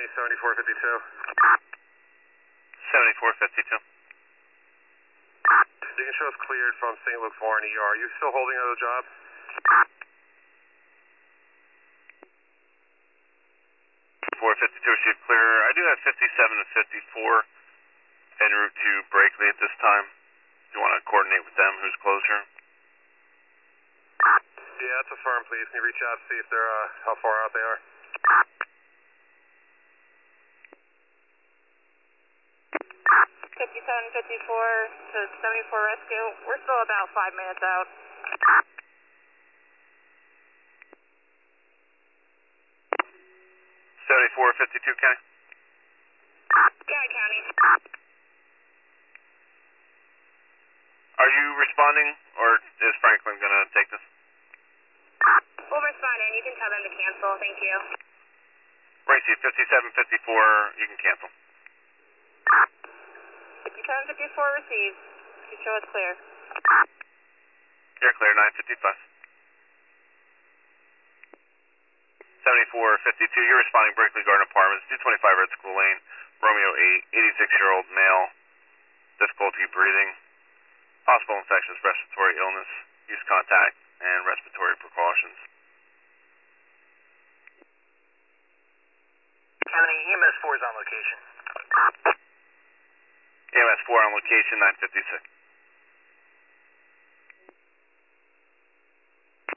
County, 7452. 7452. You can show us cleared from St. Luke Foreign ER. Are you still holding another job? 452 received clear. I do have 57 and 54 en route to Brakely at this time. Do you want to coordinate with them? Who's closer? Yeah, that's a firm, please. Can you reach out to see if they're, how far out they are? Fifty-seven, 54 to 74 rescue. We're still about 5 minutes out. 7452, Kenny? Yeah, County. Are you responding, or is Franklin going to take this? We'll respond in. You can tell them to cancel. Thank you. Racy, 5754, you can cancel. 57, 54 received. You show us clear. You're clear, 955. 7452, you're responding Berkeley Garden Apartments, 225 Red School Lane, Romeo 8, 86-year-old male, difficulty breathing, possible infections, respiratory illness, use contact, and respiratory precautions. County, EMS 4 is on location. EMS 4 on location, 956.